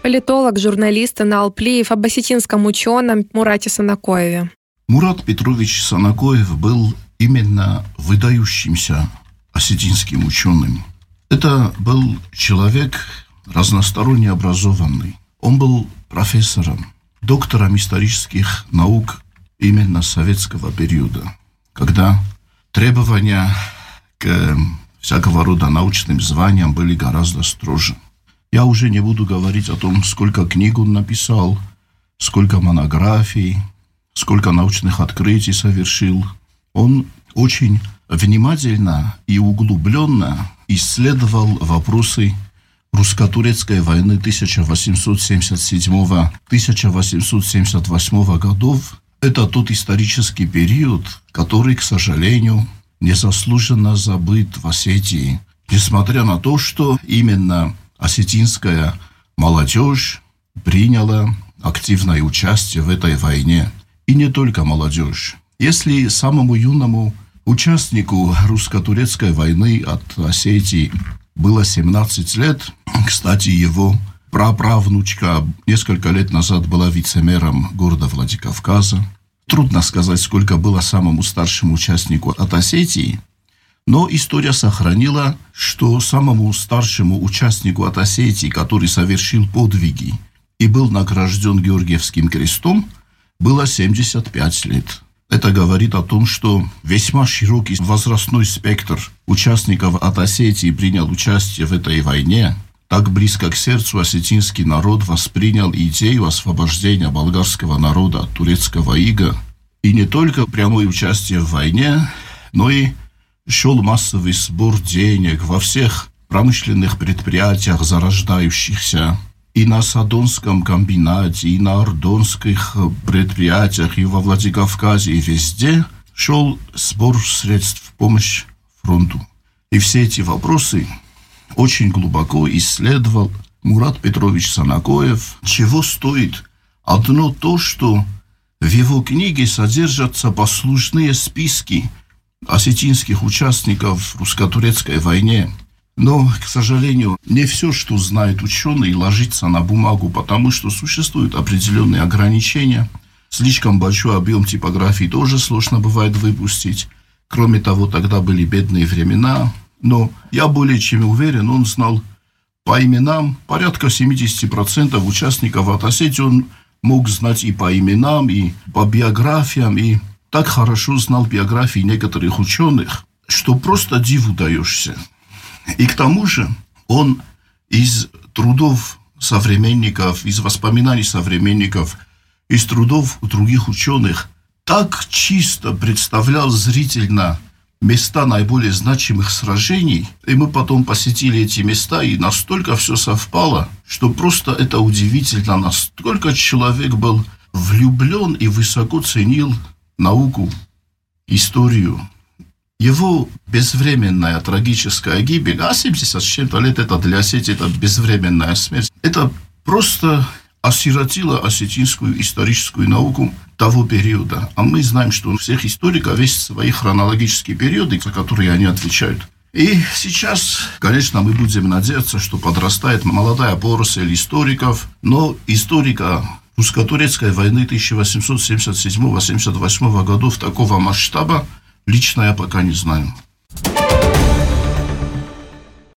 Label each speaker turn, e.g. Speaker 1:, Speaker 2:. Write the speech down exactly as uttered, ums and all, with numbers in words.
Speaker 1: Политолог, журналист Инал Плиев об осетинском ученом Мурате Санакоеве.
Speaker 2: Мурат Петрович Санакоев был именно выдающимся осетинским ученым. Это был человек разносторонне образованный. Он был профессором, доктором исторических наук именно советского периода, когда требования к всякого рода научным званиям были гораздо строже. Я уже не буду говорить о том, сколько книг он написал, сколько монографий, сколько научных открытий совершил. Он очень внимательно и углубленно исследовал вопросы русско-турецкой войны тысяча восемьсот семьдесят седьмого — тысяча восемьсот семьдесят восьмого годов. Это тот исторический период, который, к сожалению, незаслуженно забыт в Осетии, несмотря на то, что именно осетинская молодежь приняла активное участие в этой войне. И не только молодежь. Если самому юному участнику русско-турецкой войны от Осетии было семнадцать лет, кстати, его праправнучка несколько лет назад была вице-мэром города Владикавказа. Трудно сказать, сколько было самому старшему участнику от Осетии, но история сохранила, что самому старшему участнику от Осетии, который совершил подвиги и был награжден Георгиевским крестом, было семьдесят пять лет. Это говорит о том, что весьма широкий возрастной спектр участников от Осетии принял участие в этой войне. Так близко к сердцу осетинский народ воспринял идею освобождения болгарского народа от турецкого ига. И не только прямое участие в войне, но и шел массовый сбор денег во всех промышленных предприятиях, зарождающихся, и на Садонском комбинате, и на ордонских предприятиях, и во Владикавказе, и везде шел сбор средств в помощь фронту. И все эти вопросы очень глубоко исследовал Мурат Петрович Санакоев. Чего стоит одно то, что в его книге содержатся послужные списки осетинских участников русско-турецкой войны. Но, к сожалению, не все, что знает ученый, ложится на бумагу, потому что существуют определенные ограничения. Слишком большой объем типографии тоже сложно бывает выпустить. Кроме того, тогда были бедные времена. Но я более чем уверен, он знал по именам порядка семьдесят процентов участников от Осетии. Он мог знать и по именам, и по биографиям, и так хорошо знал биографии некоторых ученых, что просто диву даешься. И к тому же он из трудов современников, из воспоминаний современников, из трудов других ученых так чисто представлял зрительно места наиболее значимых сражений. И мы потом посетили эти места, и настолько все совпало, что просто это удивительно. Настолько человек был влюблен и высоко ценил науку, историю. Его безвременная трагическая гибель, а семьдесят с чем-то лет это для Осетии, это безвременная смерть, это просто осиротило осетинскую историческую науку того периода. А мы знаем, что у всех историков есть свои хронологические периоды, за которые они отвечают. И сейчас, конечно, мы будем надеяться, что подрастает молодая поросль историков, но историка русско-турецкой войны тысяча восемьсот семьдесят седьмого — семьдесят восьмого годов такого масштаба лично я пока не знаю.